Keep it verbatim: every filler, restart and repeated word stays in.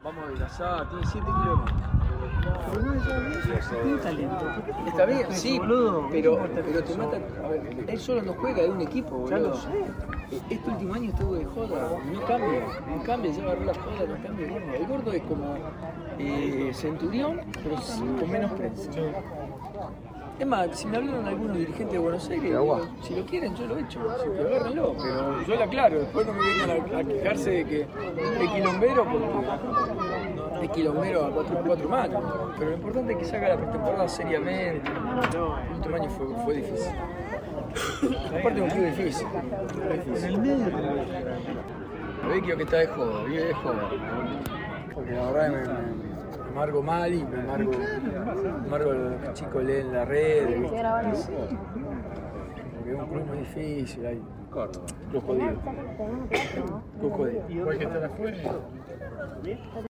Vamos a adelgazar, tiene siete kilómetros. Pero no es tiene talento. Está bien, sí, boludo, pero, pero te mata. A ver, él solo no juega, es un equipo, boludo. Ya lo sé. Este último año estuvo de joda, no cambia, no cambia, ya agarró la joda, no cambia el gordo. El gordo es como eh, Centurión, pero con menos prensa. Es más, si me hablaron algunos dirigentes de Buenos Aires, digo, si lo quieren yo lo echo, si lo agárrenlo, pero yo le aclaro, después no me vengan a, a quejarse de que es quilombero, porque es quilombero a cuatro, cuatro manos, pero lo importante es que se haga la pretemporada seriamente. El último año fue, fue difícil. Aparte de un club difícil, difícil. En el medio. Vecchio que está de joda, vive de joda. Porque la verdad me, me, me amargo mal y me amargo, me amargo lo que chicos leen en la red. ¿Viste? Porque es un club muy difícil, hay club jodido. Club jodido. Igual que estar afuera.